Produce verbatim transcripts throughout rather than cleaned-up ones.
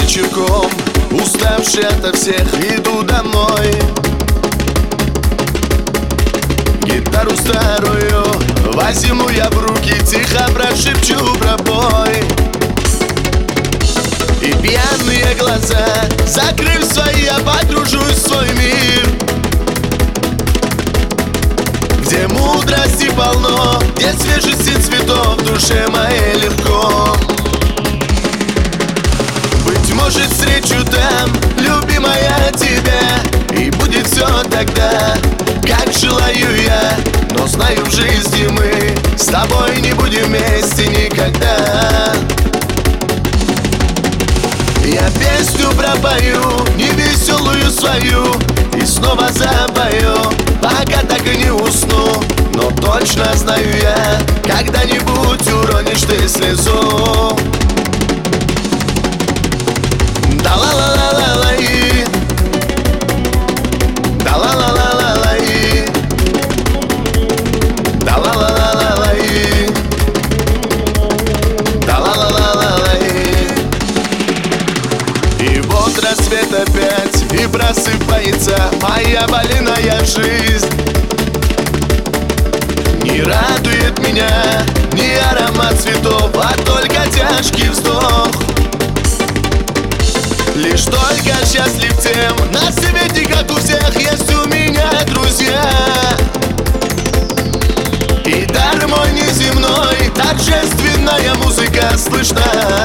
вечерком, уставший ото всех, иду домой. Гитару старую возьму я в руки, тихо прошепчу пробой. И пьяные глаза, закрыв свои, я погружусь в свой мир, где мудрости полно, где свежести цветов в душе моей легко. Быть может, встречу там, любимая, тебя, и будет все тогда, как желаю я. Но знаю, в жизни мы с тобой не будем вместе никогда. Я песню пропою, невеселую свою, и снова запою, пока так и не усну. Но точно знаю я, когда-нибудь уронишь ты слезу. Да-ла-ла-ла-ла-лай, да-ла-ла-ла-ла-лай, да-ла-ла-ла-ла-лай, да-ла-ла-ла-ла-лай. И вот рассвет опять, и просыпается моя больная жизнь. Не радует меня ни аромат цветов, а только тяжкий вздох. Лишь только счастлив тем, на свете, как у всех, есть у меня друзья. И дар мой неземной, торжественная музыка слышна.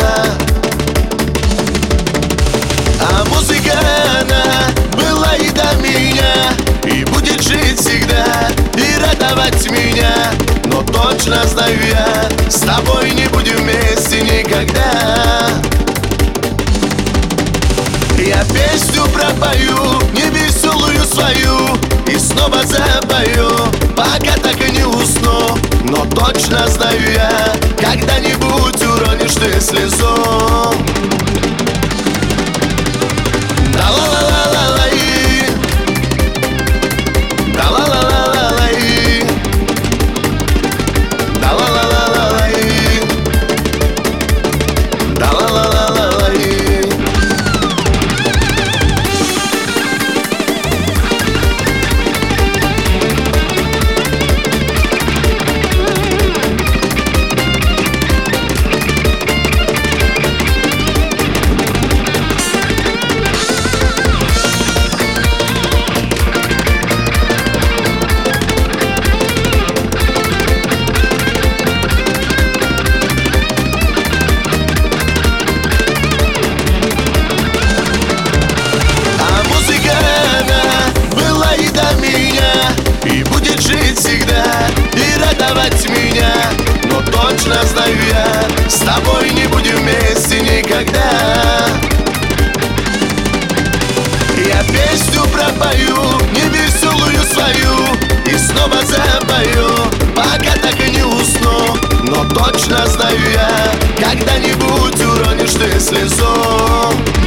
А музыка, она была и до меня, и будет жить всегда, и радовать меня. Но точно знаю я, с тобой не будем вместе никогда. Я песню пропою, невеселую свою, и снова запою, пока так и не усну. Но точно знаю я, когда-нибудь уронишь ты слезу. Да-ла-ла-ла-ла-лай, да-ла-ла-ла-ла-лай, да-ла-ла-ла-ла-лай, да-ла-ла-ла-ла-лай. Меня, но точно знаю я, с тобой не будем вместе никогда. Я песню пропою, невеселую свою, и снова запою, пока так и не усну. Но точно знаю я, когда-нибудь уронишь ты слезу.